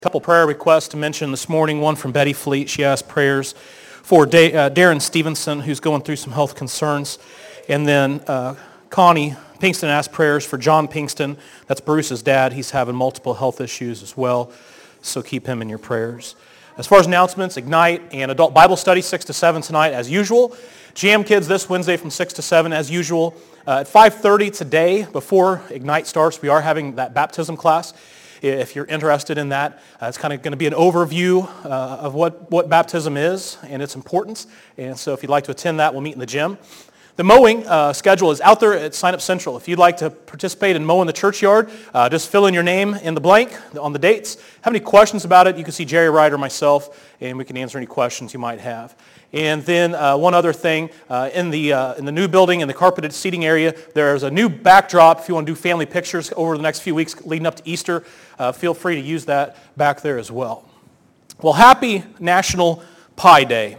Couple prayer requests to mention this morning. One from Betty Fleet. She asked prayers for Darren Stevenson, who's going through some health concerns. And then Connie Pinkston asked prayers for John Pinkston. That's Bruce's dad. He's having multiple health issues as well, so keep him in your prayers. As far as announcements, Ignite and Adult Bible Study, 6 to 7 tonight as usual. Jam Kids this Wednesday from 6 to 7 as usual. At 5:30 today, before Ignite starts, we are having that baptism class. If you're interested in that, it's kind of going to be an overview of what baptism is and its importance. And so if you'd like to attend that, we'll meet in the gym. The mowing schedule is out there at Sign Up Central. If you'd like to participate in mowing the churchyard, just fill in your name in the blank on the dates. Have any questions about it, you can see Jerry Wright or myself, and we can answer any questions you might have. And then one other thing, in the new building, in the carpeted seating area, there's a new backdrop. If you want to do family pictures over the next few weeks leading up to Easter, feel free to use that back there as well. Well, happy National Pie Day.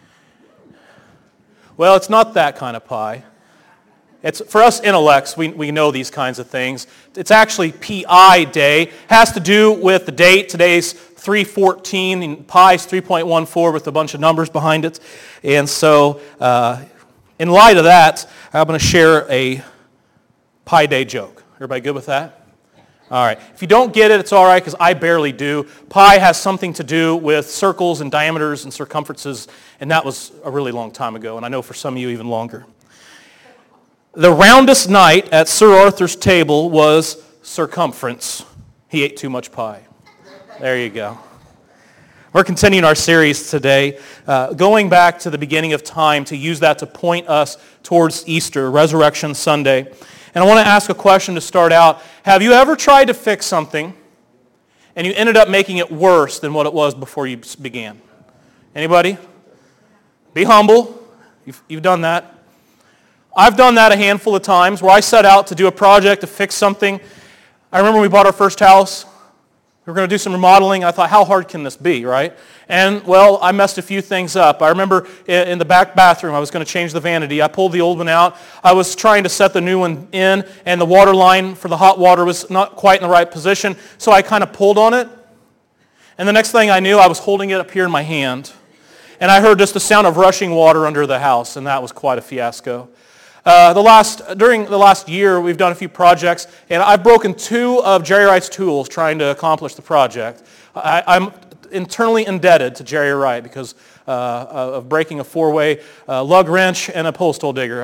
Well, it's not that kind of pie. It's for us intellects, we know these kinds of things. It's actually P.I. Day. Has to do with the date. Today's 3:14, and pi is 3.14 with a bunch of numbers behind it. And so, in light of that, I'm going to share a Pi Day joke. Everybody good with that? All right. If you don't get it, it's all right because I barely do. Pi has something to do with circles and diameters and circumferences, and that was a really long time ago, and I know for some of you even longer. The roundest knight at Sir Arthur's table was circumference. He ate too much pie. There you go. We're continuing our series today, going back to the beginning of time to use that to point us towards Easter, Resurrection Sunday. And I want to ask a question to start out. Have you ever tried to fix something and you ended up making it worse than what it was before you began? Anybody? Be humble. You've done that. I've done that a handful of times where I set out to do a project to fix something. I remember when we bought our first house. We were going to do some remodeling. I thought, how hard can this be, right? And, well, I messed a few things up. I remember in the back bathroom, I was going to change the vanity. I pulled the old one out. I was trying to set the new one in, and the water line for the hot water was not quite in the right position, so I kind of pulled on it. And the next thing I knew, I was holding it up here in my hand, and I heard just the sound of rushing water under the house, and that was quite a fiasco. During the last year, we've done a few projects, and I've broken 2 of Jerry Wright's tools trying to accomplish the project. I'm internally indebted to Jerry Wright because of breaking a 4-way lug wrench and a post hole digger.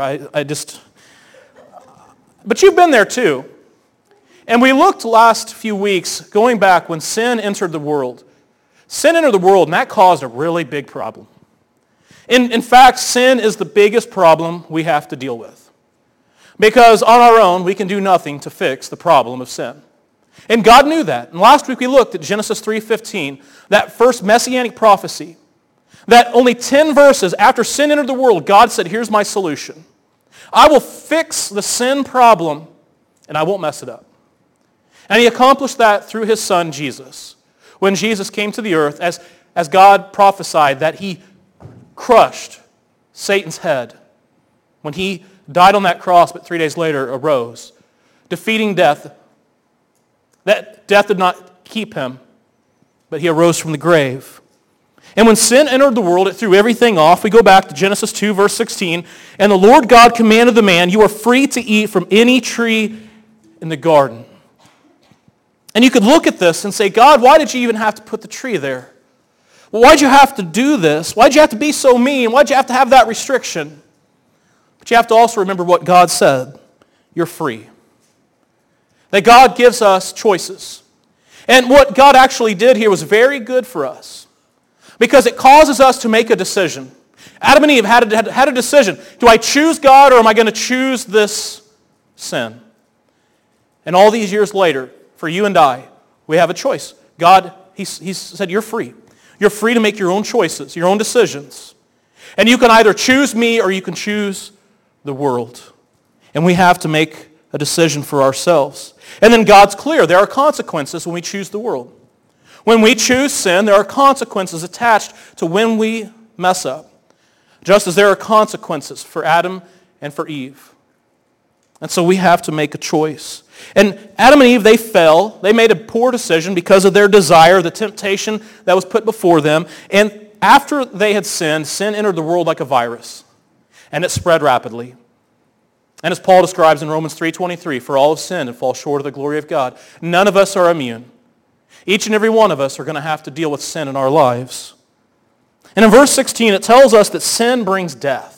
But you've been there too. And we looked last few weeks, going back when sin entered the world. Sin entered the world, and that caused a really big problem. In fact, sin is the biggest problem we have to deal with. Because on our own, we can do nothing to fix the problem of sin. And God knew that. And last week we looked at Genesis 3:15, that first messianic prophecy, that only 10 verses after sin entered the world, God said, here's my solution. I will fix the sin problem, and I won't mess it up. And he accomplished that through his son, Jesus. When Jesus came to the earth, as God prophesied that he crushed Satan's head when he died on that cross, but 3 days later arose, defeating death. That death did not keep him, but he arose from the grave. And when sin entered the world, it threw everything off. We go back to Genesis 2, verse 16. And the Lord God commanded the man, you are free to eat from any tree in the garden. And you could look at this and say, God, why did you even have to put the tree there? Well, why'd you have to do this? Why'd you have to be so mean? Why'd you have to have that restriction? But you have to also remember what God said. You're free. That God gives us choices. And what God actually did here was very good for us because it causes us to make a decision. Adam and Eve had a decision. Do I choose God or am I going to choose this sin? And all these years later, for you and I, we have a choice. God, He said, you're free. You're free to make your own choices, your own decisions. And you can either choose me or you can choose the world. And we have to make a decision for ourselves. And then God's clear. There are consequences when we choose the world. When we choose sin, there are consequences attached to when we mess up. Just as there are consequences for Adam and for Eve. And so we have to make a choice. And Adam and Eve, they fell. They made a poor decision because of their desire, the temptation that was put before them. And after they had sinned, sin entered the world like a virus. And it spread rapidly. And as Paul describes in Romans 3:23, for all have sinned and fall short of the glory of God. None of us are immune. Each and every one of us are going to have to deal with sin in our lives. And in verse 16, it tells us that sin brings death.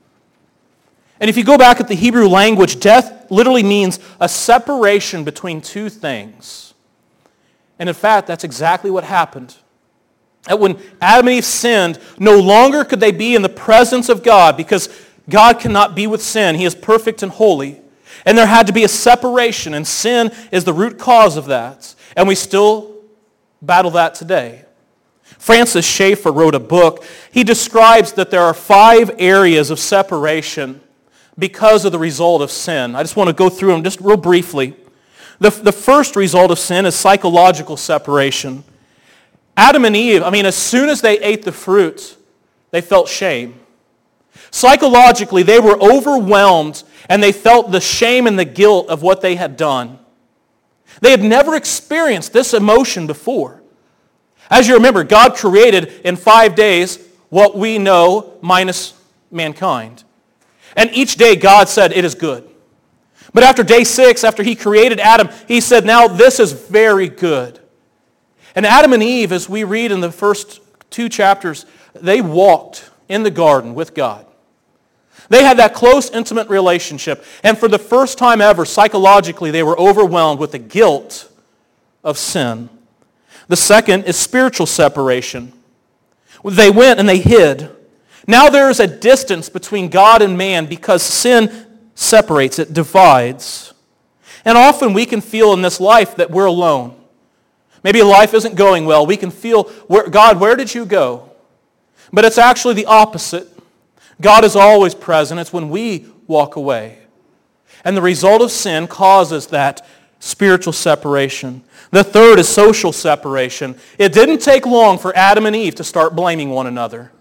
And if you go back at the Hebrew language, death literally means a separation between two things. And in fact, that's exactly what happened. That when Adam and Eve sinned, no longer could they be in the presence of God because God cannot be with sin. He is perfect and holy. And there had to be a separation, and sin is the root cause of that. And we still battle that today. Francis Schaeffer wrote a book. He describes that there are 5 areas of separation because of the result of sin. I just want to go through them just real briefly. The first result of sin is psychological separation. Adam and Eve, as soon as they ate the fruit, they felt shame. Psychologically, they were overwhelmed and they felt the shame and the guilt of what they had done. They had never experienced this emotion before. As you remember, God created in 5 days what we know minus mankind. And each day God said, it is good. But after day 6, after He created Adam, He said, now this is very good. And Adam and Eve, as we read in the first 2 chapters, they walked in the garden with God. They had that close, intimate relationship. And for the first time ever, psychologically, they were overwhelmed with the guilt of sin. The second is spiritual separation. They went and they hid. Now there is a distance between God and man because sin separates, it divides. And often we can feel in this life that we're alone. Maybe life isn't going well. We can feel, God, where did you go? But it's actually the opposite. God is always present. It's when we walk away. And the result of sin causes that spiritual separation. The third is social separation. It didn't take long for Adam and Eve to start blaming one another.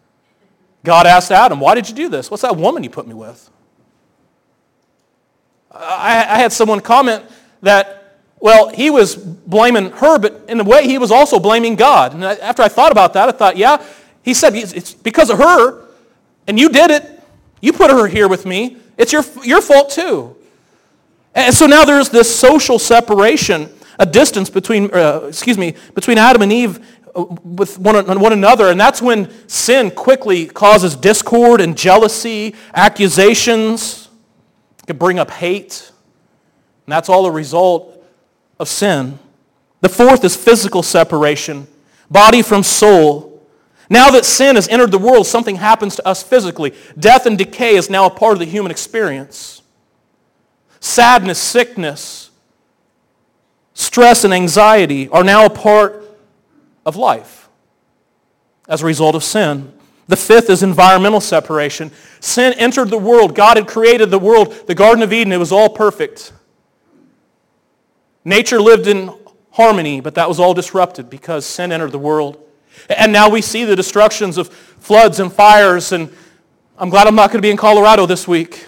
God asked Adam, why did you do this? What's that woman you put me with? I had someone comment that, well, he was blaming her, but in a way he was also blaming God. And after I thought about that, I thought, yeah, he said, it's because of her, and you did it. You put her here with me. It's your fault too. And so now there's this social separation, a distance between Adam and Eve with one another, and that's when sin quickly causes discord and jealousy, accusations. It can bring up hate, and that's all a result of sin. The fourth is physical separation, body from soul. Now that sin has entered the world, something happens to us physically. Death and decay is now a part of the human experience. Sadness, sickness, stress, and anxiety are now a part of life as a result of sin. The fifth is environmental separation. Sin entered the world. God had created the world, the Garden of Eden. It was all perfect. Nature lived in harmony, but that was all disrupted because sin entered the world. And now we see the destructions of floods and fires, and I'm glad I'm not going to be in Colorado this week.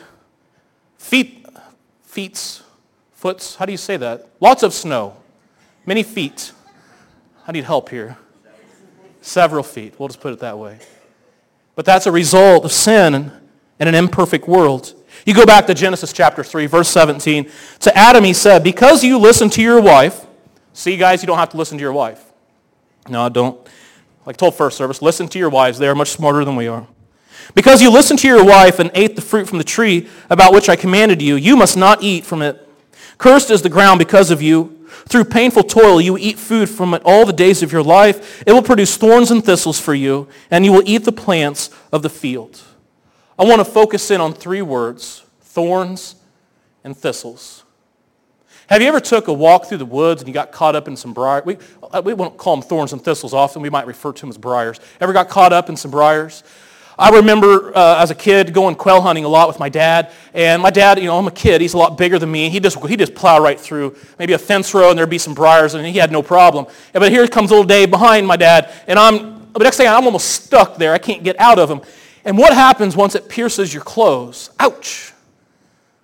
Foots, how do you say that? Lots of snow. Many feet. I need help here. Several feet. We'll just put it that way. But that's a result of sin in an imperfect world. You go back to Genesis chapter 3, verse 17. To Adam he said, because you listen to your wife. See, guys, you don't have to listen to your wife. No, don't. Like I told first service, listen to your wives. They are much smarter than we are. Because you listened to your wife and ate the fruit from the tree about which I commanded you, you must not eat from it. Cursed is the ground because of you. Through painful toil you eat food from it all the days of your life. It will produce thorns and thistles for you, and you will eat the plants of the field. I want to focus in on 3 words, thorns and thistles. Have you ever took a walk through the woods and you got caught up in some briars? We won't call them thorns and thistles often. We might refer to them as briars. Ever got caught up in some briars? I remember as a kid going quail hunting a lot with my dad. And my dad, I'm a kid. He's a lot bigger than me. He just plow right through maybe a fence row and there'd be some briars and he had no problem. But here comes little Dave behind my dad. And the next thing I'm almost stuck there. I can't get out of him. And what happens once it pierces your clothes? Ouch.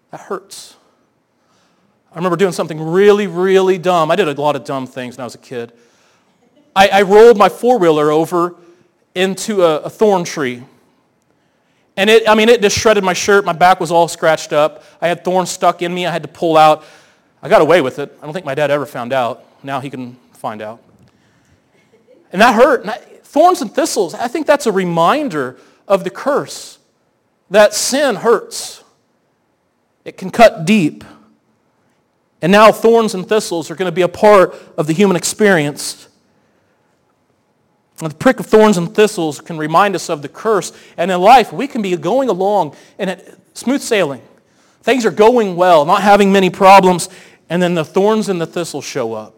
That hurts. I remember doing something really, really dumb. I did a lot of dumb things when I was a kid. I rolled my four-wheeler over into a thorn tree. And it just shredded my shirt. My back was all scratched up. I had thorns stuck in me. I had to pull out. I got away with it. I don't think my dad ever found out. Now he can find out. And that hurt. Thorns and thistles, I think that's a reminder of the curse. That sin hurts. It can cut deep. And now thorns and thistles are going to be a part of the human experience. And the prick of thorns and thistles can remind us of the curse. And in life, we can be going along and smooth sailing. Things are going well, not having many problems, and then the thorns and the thistles show up.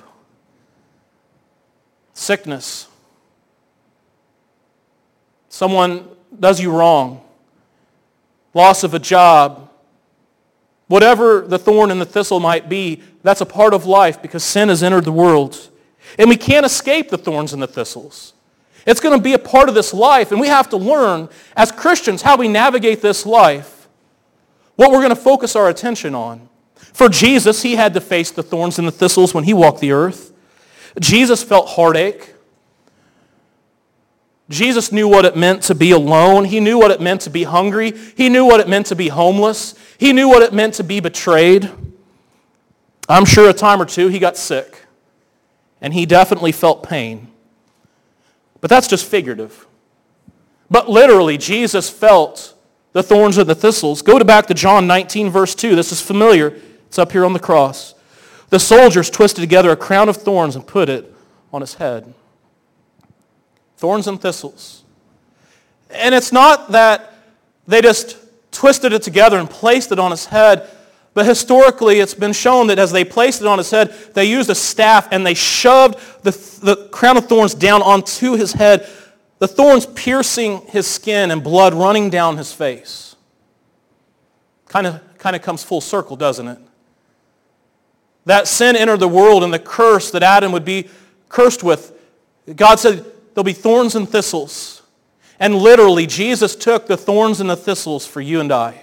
Sickness. Someone does you wrong. Loss of a job. Whatever the thorn and the thistle might be, that's a part of life because sin has entered the world. And we can't escape the thorns and the thistles. It's going to be a part of this life, and we have to learn as Christians how we navigate this life, what we're going to focus our attention on. For Jesus, he had to face the thorns and the thistles when he walked the earth. Jesus felt heartache. Jesus knew what it meant to be alone. He knew what it meant to be hungry. He knew what it meant to be homeless. He knew what it meant to be betrayed. I'm sure a time or two he got sick, and he definitely felt pain. But that's just figurative. But literally, Jesus felt the thorns and the thistles. Go back to John 19, verse 2. This is familiar. It's up here on the cross. The soldiers twisted together a crown of thorns and put it on his head. Thorns and thistles. And it's not that they just twisted it together and placed it on his head, but historically it's been shown that as they placed it on his head, they used a staff and they shoved the crown of thorns down onto his head, the thorns piercing his skin and blood running down his face. Kind of comes full circle, doesn't it? That sin entered the world and the curse that Adam would be cursed with. God said there'll be thorns and thistles. And literally, Jesus took the thorns and the thistles for you and I.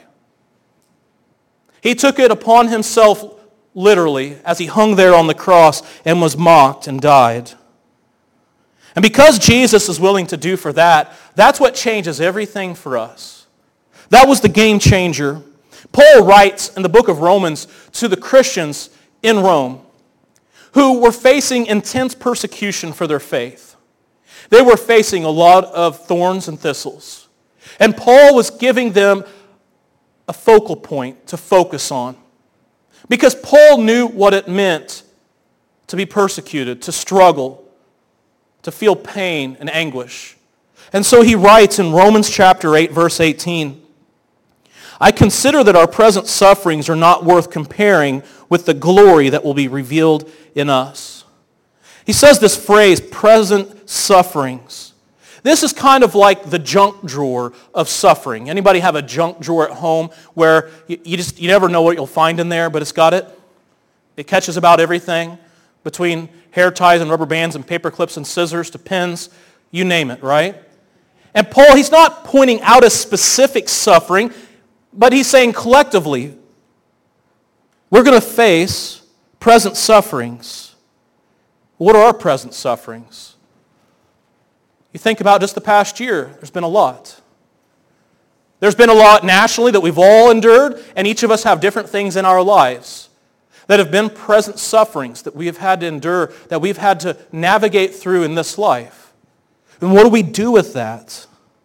He took it upon himself literally as he hung there on the cross and was mocked and died. And because Jesus is willing to do for that, that's what changes everything for us. That was the game changer. Paul writes in the book of Romans to the Christians in Rome who were facing intense persecution for their faith. They were facing a lot of thorns and thistles. And Paul was giving them a focal point to focus on. Because Paul knew what it meant to be persecuted, to struggle, to feel pain and anguish. And so he writes in Romans chapter 8, verse 18, I consider that our present sufferings are not worth comparing with the glory that will be revealed in us. He says this phrase, present sufferings. This is kind of like the junk drawer of suffering. Anybody have a junk drawer at home where you never know what you'll find in there, but it's got it? It catches about everything, between hair ties and rubber bands and paper clips and scissors to pins, you name it, right? And Paul, he's not pointing out a specific suffering, but he's saying collectively, we're going to face present sufferings. What are our present sufferings? You think about just the past year, there's been a lot. There's been a lot nationally that we've all endured, and each of us have different things in our lives that have been present sufferings that we have had to endure, that we've had to navigate through in this life. And what do we do with that?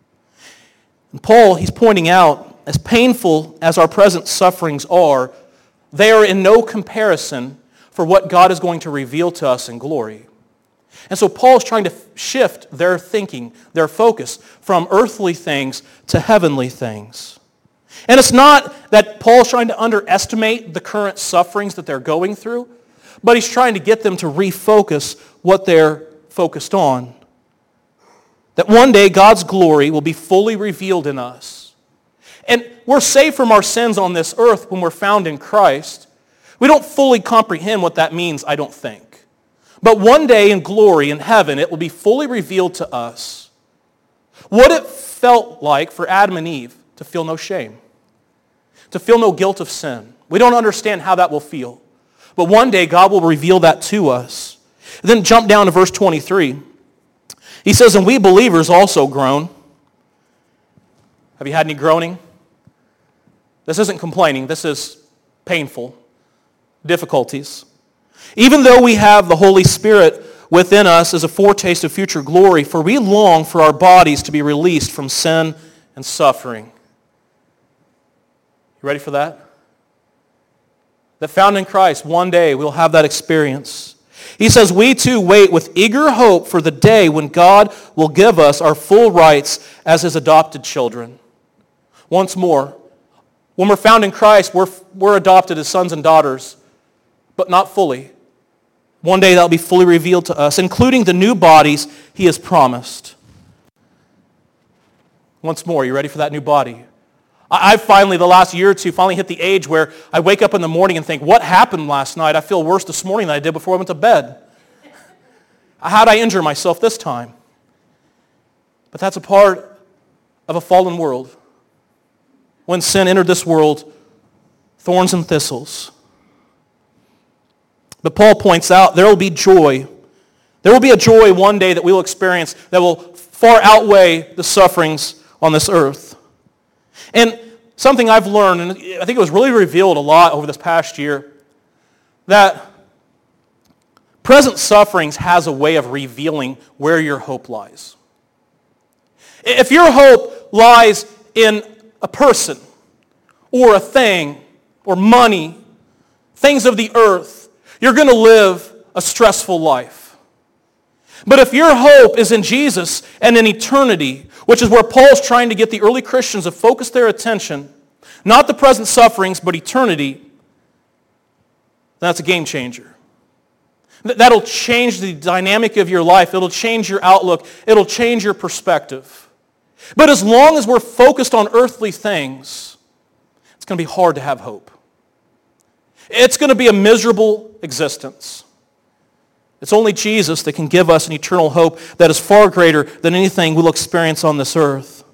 And Paul, he's pointing out, as painful as our present sufferings are, they are in no comparison for what God is going to reveal to us in glory. And so Paul is trying to shift their thinking, their focus, from earthly things to heavenly things. And it's not that Paul's trying to underestimate the current sufferings that they're going through, but he's trying to get them to refocus what they're focused on. That one day God's glory will be fully revealed in us. And we're saved from our sins on this earth when we're found in Christ. We don't fully comprehend what that means, I don't think. But one day in glory in heaven, it will be fully revealed to us what it felt like for Adam and Eve to feel no shame, to feel no guilt of sin, We don't understand how that will feel. But one day God will reveal that to us. And then jump down to verse 23. He says, and we believers also groan. Have you had any groaning? This isn't complaining. This is painful. Difficulties. Even though we have the Holy Spirit within us as a foretaste of future glory, for we long for our bodies to be released from sin and suffering. You ready for that? That found in Christ, one day we'll have that experience. He says, we too wait with eager hope for the day when God will give us our full rights as His adopted children. Once more, when we're found in Christ, we're adopted as sons and daughters, but not fully. One day that'll be fully revealed to us, including the new bodies He has promised. Once more, you ready for that new body? I've finally, the last year or two, finally hit the age where I wake up in the morning and think, what happened last night? I feel worse this morning than I did before I went to bed. How did I injure myself this time? But that's a part of a fallen world. When sin entered this world, thorns and thistles. But Paul points out there will be joy. There will be a joy one day that we will experience that will far outweigh the sufferings on this earth. And something I've learned, and I think it was really revealed a lot over this past year, that present sufferings has a way of revealing where your hope lies. If your hope lies in a person or a thing or money, things of the earth, you're going to live a stressful life. But if your hope is in Jesus and in eternity, which is where Paul's trying to get the early Christians to focus their attention, not the present sufferings, but eternity, that's a game changer. That'll change the dynamic of your life. It'll change your outlook. It'll change your perspective. But as long as we're focused on earthly things, it's going to be hard to have hope. It's going to be a miserable existence. It's only Jesus that can give us an eternal hope that is far greater than anything we'll experience on this earth.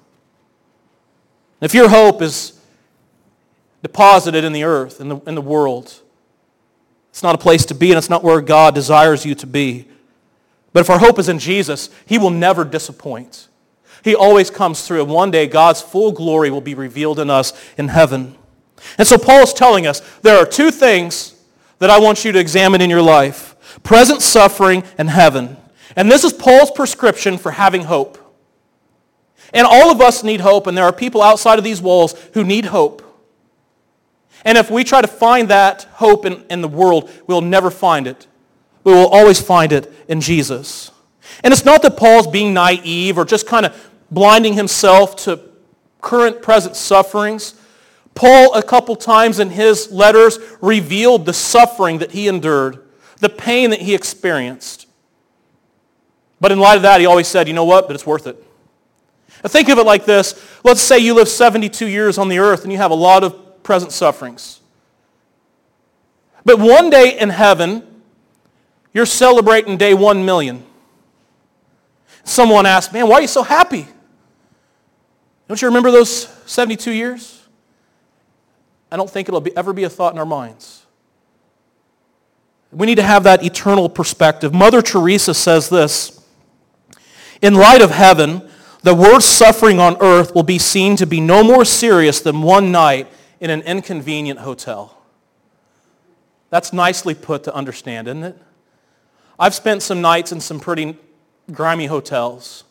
If your hope is deposited in the earth, in the world, it's not a place to be, and it's not where God desires you to be. But if our hope is in Jesus, He will never disappoint. He always comes through, and one day God's full glory will be revealed in us in heaven. And so Paul is telling us there are two things that I want you to examine in your life. Present suffering and heaven. And this is Paul's prescription for having hope. And all of us need hope, and there are people outside of these walls who need hope. And if we try to find that hope in the world, we'll never find it. We will always find it in Jesus. And it's not that Paul's being naive or just kind of blinding himself to current present sufferings. Paul, a couple times in his letters, revealed the suffering that he endured, the pain that he experienced. But in light of that, he always said, you know what, but it's worth it. Now think of it like this. Let's say you live 72 years on the earth and you have a lot of present sufferings. But one day in heaven, you're celebrating day 1 million. Someone asked, man, why are you so happy? Don't you remember those 72 years? I don't think it'll ever be a thought in our minds. We need to have that eternal perspective. Mother Teresa says this, in light of heaven, the worst suffering on earth will be seen to be no more serious than one night in an inconvenient hotel. That's nicely put to understand, isn't it? I've spent some nights in some pretty grimy hotels.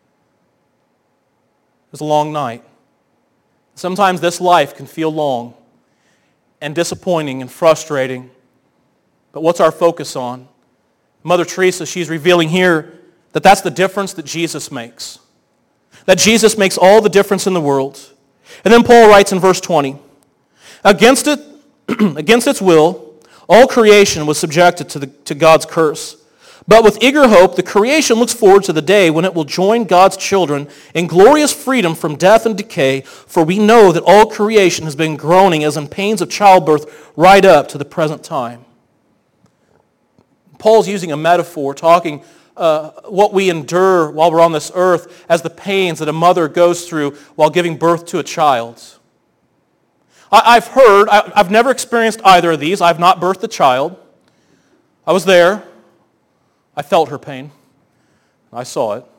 It was a long night. Sometimes this life can feel long and disappointing and frustrating. But what's our focus on? Mother Teresa, she's revealing here that that's the difference that Jesus makes. That Jesus makes all the difference in the world. And then Paul writes in verse 20, against its will, all creation was subjected to God's curse. But with eager hope, the creation looks forward to the day when it will join God's children in glorious freedom from death and decay, for we know that all creation has been groaning as in pains of childbirth right up to the present time. Paul's using a metaphor, talking what we endure while we're on this earth as the pains that a mother goes through while giving birth to a child. I've heard, I've never experienced either of these. I've not birthed a child. I was there. I felt her pain. I saw it.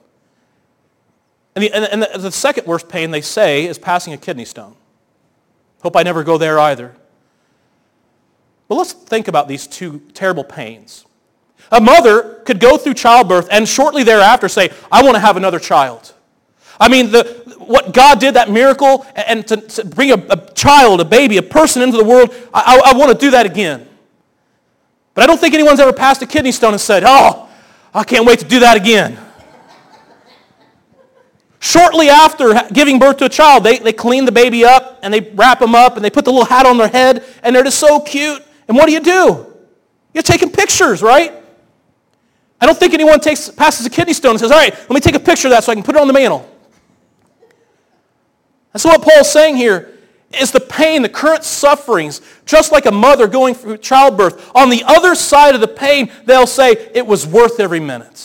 And the second worst pain, they say, is passing a kidney stone. Hope I never go there either. But let's think about these two terrible pains. A mother could go through childbirth and shortly thereafter say, I want to have another child. I mean, what God did, that miracle, and to bring a child, a baby, a person into the world, I want to do that again. But I don't think anyone's ever passed a kidney stone and said, oh, I can't wait to do that again. Shortly after giving birth to a child, they clean the baby up, and they wrap them up, and they put the little hat on their head, and they're just so cute. And what do? You're taking pictures, right? I don't think anyone passes a kidney stone and says, all right, let me take a picture of that so I can put it on the mantle. And so what Paul's saying here is the pain, the current sufferings, just like a mother going through childbirth. On the other side of the pain, they'll say, it was worth every minute.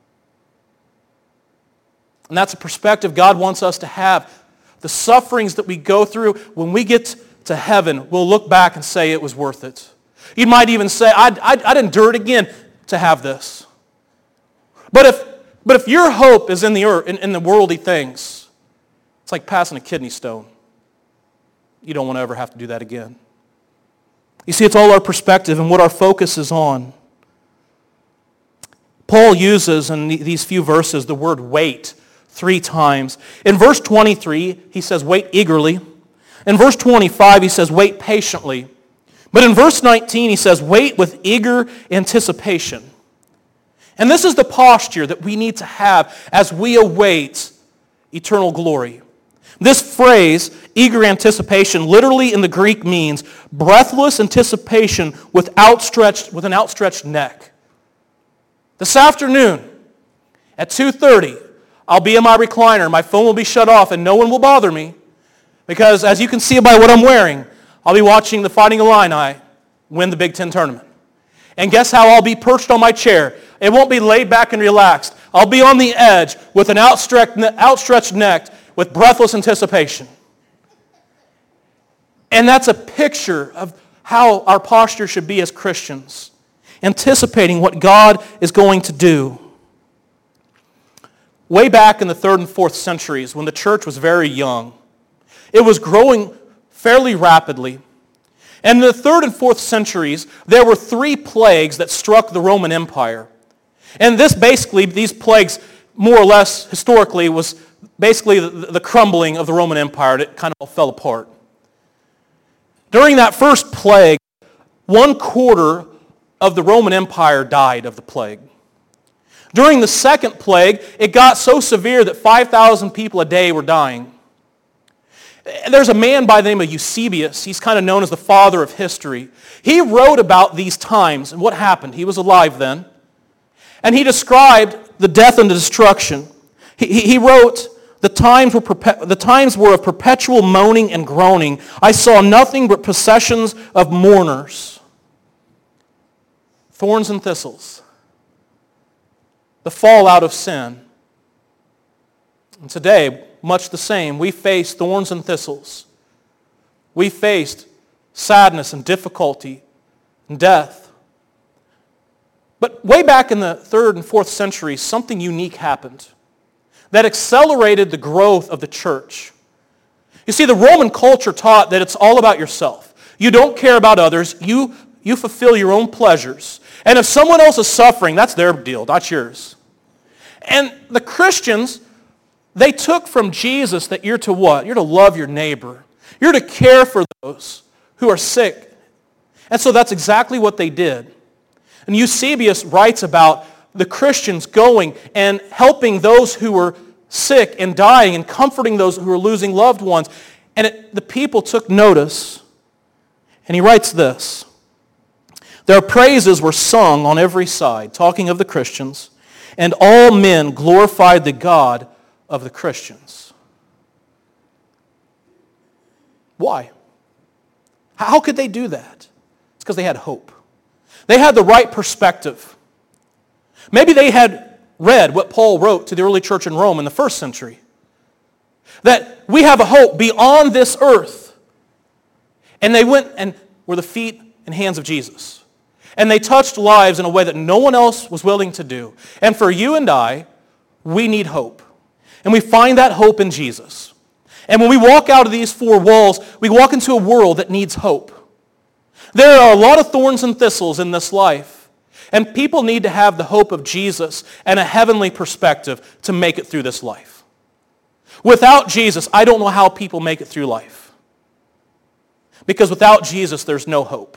And that's a perspective God wants us to have. The sufferings that we go through, when we get to heaven, we'll look back and say it was worth it. You might even say, I'd endure it again to have this. But if your hope is in the earth, in the worldly things, it's like passing a kidney stone. You don't want to ever have to do that again. You see, it's all our perspective and what our focus is on. Paul uses in these few verses the word wait 3 times. In verse 23, he says wait eagerly. In verse 25, he says wait patiently. But in verse 19, he says wait with eager anticipation. And this is the posture that we need to have as we await eternal glory. This phrase, eager anticipation, literally in the Greek means breathless anticipation with an outstretched neck. This afternoon at 2:30, I'll be in my recliner. My phone will be shut off and no one will bother me because, as you can see by what I'm wearing, I'll be watching the Fighting Illini win the Big Ten tournament. And guess how I'll be perched on my chair? It won't be laid back and relaxed. I'll be on the edge with an outstretched neck with breathless anticipation. And that's a picture of how our posture should be as Christians, anticipating what God is going to do. Way back in the 3rd and 4th centuries, when the church was very young, it was growing fairly rapidly. And in the 3rd and 4th centuries, there were 3 plagues that struck the Roman Empire. And these plagues, more or less, historically, was basically the crumbling of the Roman Empire. It kind of all fell apart. During that first plague, 1/4 of the Roman Empire died of the plague. During the second plague, it got so severe that 5,000 people a day were dying. There's a man by the name of Eusebius. He's kind of known as the father of history. He wrote about these times and what happened. He was alive then. And he described the death and the destruction. He wrote, the times were of perpetual moaning and groaning. I saw nothing but processions of mourners. Thorns and thistles. The fallout of sin. And today, much the same. We face thorns and thistles. We faced sadness and difficulty and death. But way back in the 3rd and 4th centuries, something unique happened that accelerated the growth of the church. You see, the Roman culture taught that it's all about yourself. You don't care about others. You fulfill your own pleasures. And if someone else is suffering, that's their deal, not yours. And the Christians, they took from Jesus that you're to what? You're to love your neighbor. You're to care for those who are sick. And so that's exactly what they did. And Eusebius writes about the Christians going and helping those who were sick and dying and comforting those who were losing loved ones. And the people took notice. And he writes this. Their praises were sung on every side, talking of the Christians, and all men glorified the God of the Christians. Why? How could they do that? It's because they had hope. They had the right perspective. Maybe they had read what Paul wrote to the early church in Rome in the 1st century. That we have a hope beyond this earth. And they went and were the feet and hands of Jesus. And they touched lives in a way that no one else was willing to do. And for you and I, we need hope. And we find that hope in Jesus. And when we walk out of these four walls, we walk into a world that needs hope. There are a lot of thorns and thistles in this life. And people need to have the hope of Jesus and a heavenly perspective to make it through this life. Without Jesus, I don't know how people make it through life. Because without Jesus, there's no hope.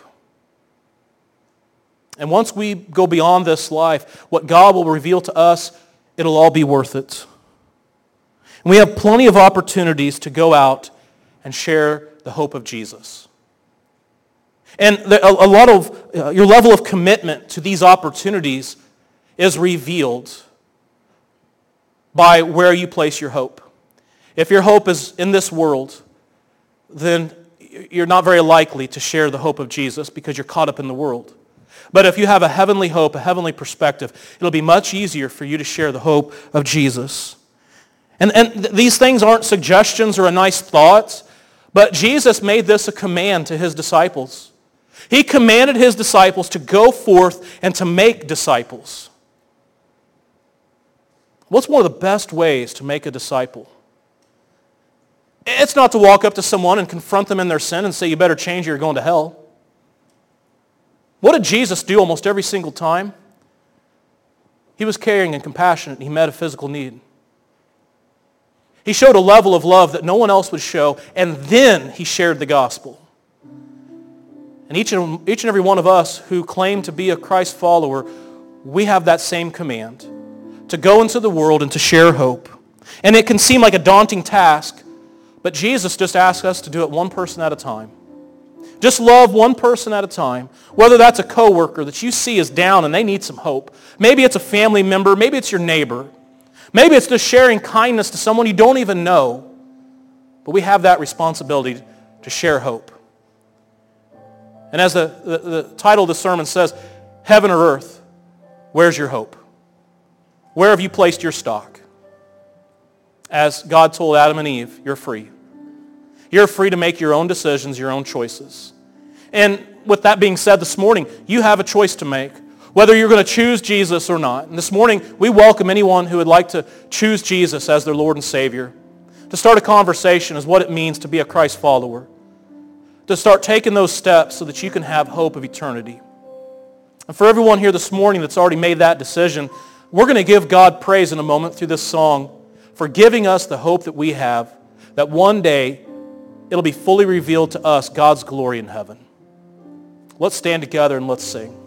And once we go beyond this life, what God will reveal to us, it'll all be worth it. And we have plenty of opportunities to go out and share the hope of Jesus. And a lot of your level of commitment to these opportunities is revealed by where you place your hope. If your hope is in this world, then you're not very likely to share the hope of Jesus because you're caught up in the world. But if you have a heavenly hope, a heavenly perspective, it'll be much easier for you to share the hope of Jesus. And these things aren't suggestions or a nice thought, but Jesus made this a command to his disciples. He commanded his disciples to go forth and to make disciples. What's one of the best ways to make a disciple? It's not to walk up to someone and confront them in their sin and say, you better change or you're going to hell. What did Jesus do almost every single time? He was caring and compassionate, and he met a physical need. He showed a level of love that no one else would show, and then he shared the gospel. And each and every one of us who claim to be a Christ follower, we have that same command, to go into the world and to share hope. And it can seem like a daunting task, but Jesus just asks us to do it one person at a time. Just love one person at a time, whether that's a coworker that you see is down and they need some hope. Maybe it's a family member. Maybe it's your neighbor. Maybe it's just sharing kindness to someone you don't even know. But we have that responsibility to share hope. And as the title of the sermon says, heaven or earth, where's your hope? Where have you placed your stock? As God told Adam and Eve, you're free. You're free to make your own decisions, your own choices. And with that being said this morning, you have a choice to make, whether you're going to choose Jesus or not. And this morning, we welcome anyone who would like to choose Jesus as their Lord and Savior, to start a conversation as what it means to be a Christ follower, to start taking those steps so that you can have hope of eternity. And for everyone here this morning that's already made that decision, we're going to give God praise in a moment through this song for giving us the hope that we have, that one day it'll be fully revealed to us God's glory in heaven. Let's stand together and let's sing.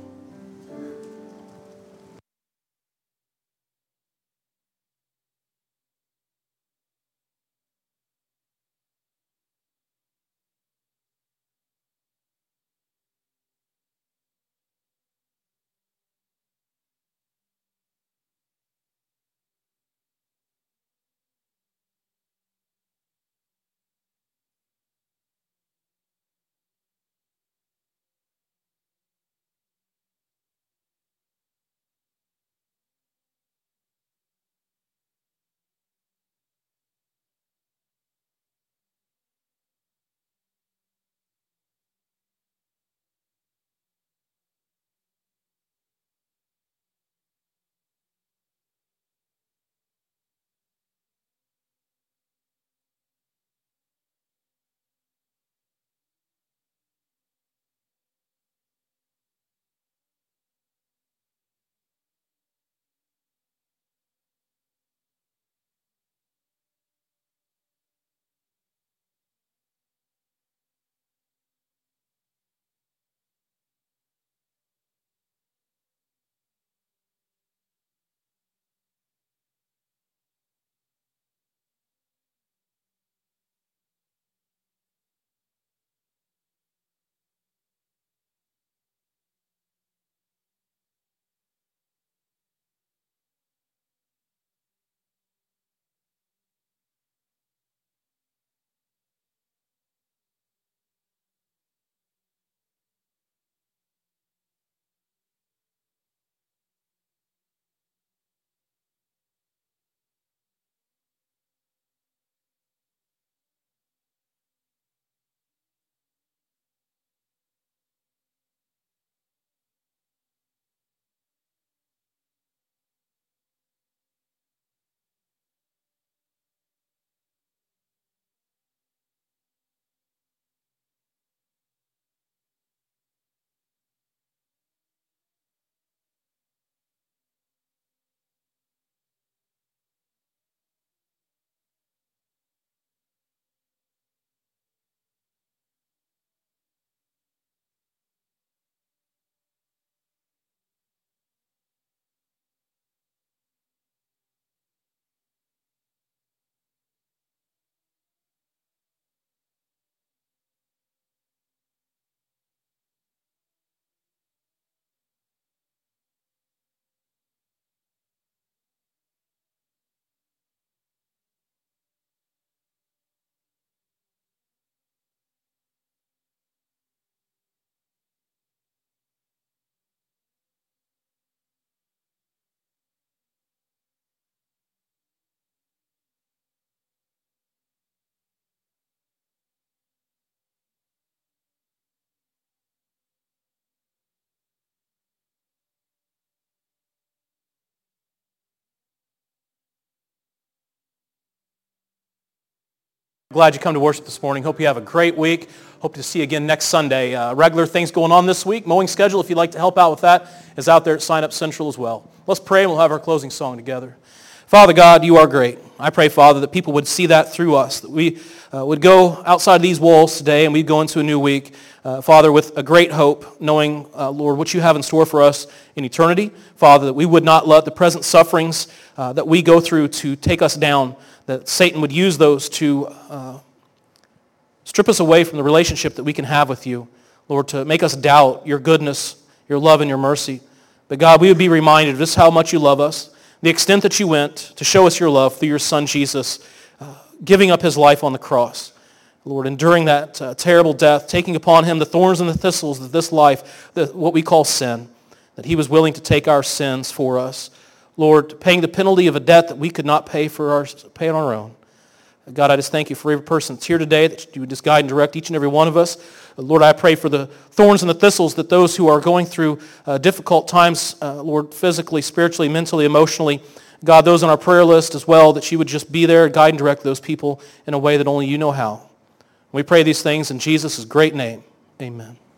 Glad you come to worship this morning. Hope you have a great week. Hope to see you again next Sunday. Regular things going on this week. Mowing schedule, if you'd like to help out with that, is out there at Sign Up Central as well. Let's pray and we'll have our closing song together. Father God, you are great. I pray, Father, that people would see that through us, that we would go outside these walls today and we'd go into a new week, Father, with a great hope, knowing, Lord, what you have in store for us in eternity. Father, that we would not let the present sufferings that we go through to take us down, that Satan would use those to strip us away from the relationship that we can have with you, Lord, to make us doubt your goodness, your love, and your mercy. But God, we would be reminded of just how much you love us, the extent that you went to show us your love through your Son, Jesus, giving up his life on the cross. Lord, enduring that terrible death, taking upon him the thorns and the thistles of this life, what we call sin, that he was willing to take our sins for us. Lord, paying the penalty of a debt that we could not pay on our own. God, I just thank you for every person that's here today, that you would just guide and direct each and every one of us. Lord, I pray for the thorns and the thistles that those who are going through difficult times, Lord, physically, spiritually, mentally, emotionally, God, those on our prayer list as well, that you would just be there, guide and direct those people in a way that only you know how. We pray these things in Jesus' great name. Amen.